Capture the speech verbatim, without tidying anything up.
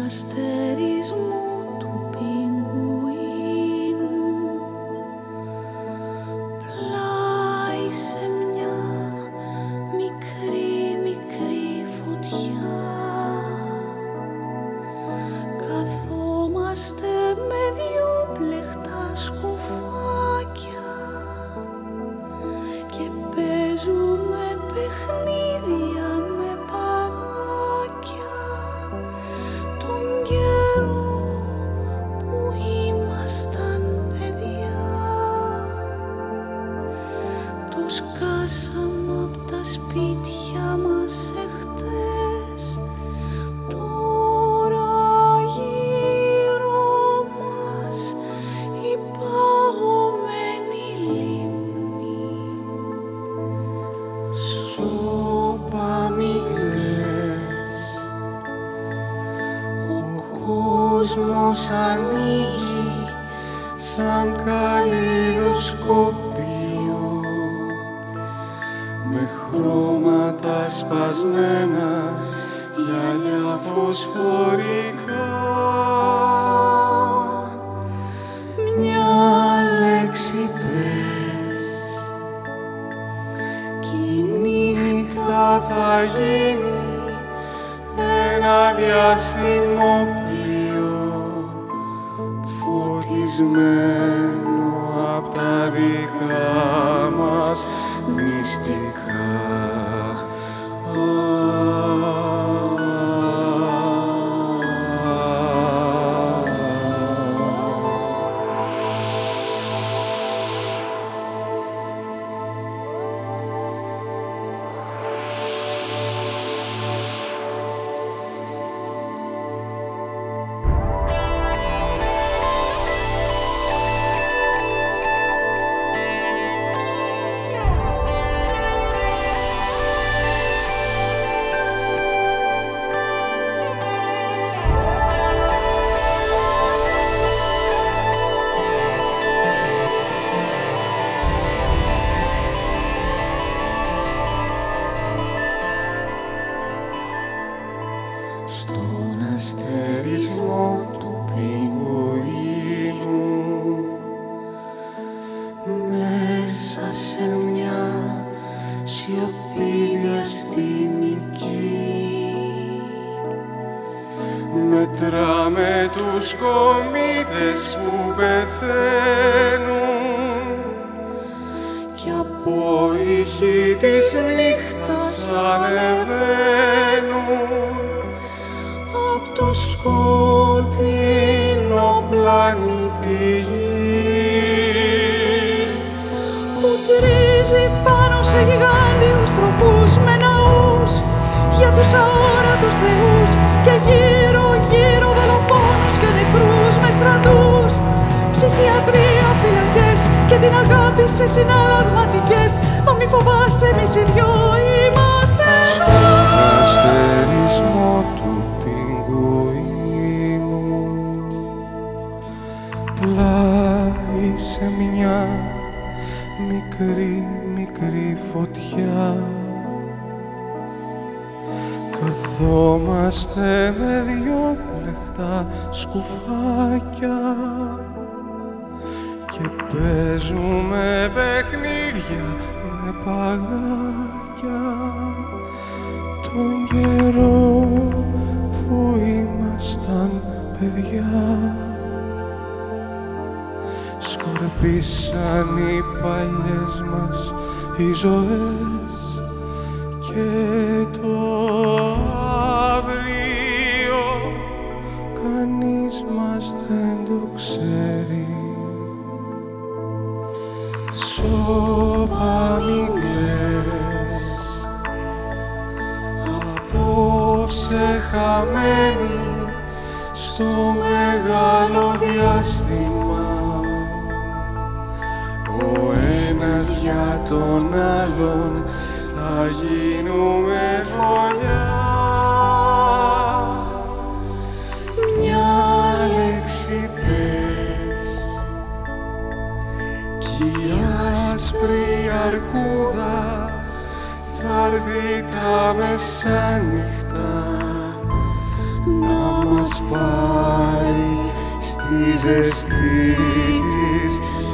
αστερισμό του πιγκουίνου πλάι σε μια μικρή μικρή φωτιά καθόμαστε με δυο πλεχτά σκουφάκια και παίζουμε παιχνίδια με παγάκια τον καιρό που ήμασταν παιδιά. Τους κάσαμε απ' τα σπίτια μας εχτες, τώρα γύρω μας η παγωμένη λίμνη. Σώπα μη κλαις, ο κόσμος ανοίγει σαν καλλιδοσκοπείο με χρώματα σπασμένα, γυαλιά φωσφορικά. Μια λέξη πες κι η νύχτα θα γίνει ένα διαστημόπλοιο φωτισμένο απ' τα δικά μας μυστικά. Στον αστερισμό του πιγκουίνου μέσα σε μια σιωπή διαστημική μετράμε τους κομήτες που πεθαίνουν κι από ήχη της νύχτας ανεβαίνουν απ' το σκοτεινό πλανήτη που τρίζει πάνω σε γιγάντιους τροχούς με ναούς για τους αόρατους θεούς και γύρω γύρω δολοφόνους και νεκρούς με στρατούς, ψυχιατρία, φυλακές και την αγάπη σε συναλλαγματικές. Μα μη φοβάσαι, εμείς οι δυο είμαστε στον αστερισμό του πιγκουίνου πλάι σε μια μικρή μικρή φωτιά καθόμαστε με δυο πλεχτά σκουφάκια και παίζουμε παιχνίδια με παγάκια τον καιρό που ήμασταν παιδιά. Σκορπίσαν οι παλιές μας οι ζωές και το αύριο κανείς μας δεν το ξέρει. Σώπα μην κλαις, απόψε χαμένοι στο μεγάλο διάστημα ο ένας για τον άλλον θα γίνουμε φωλιά. Μια λέξη πες κι η άσπρη αρκούδα θα έρθει τα μεσάνυχτα να μας μας πάρει στη ζεστή της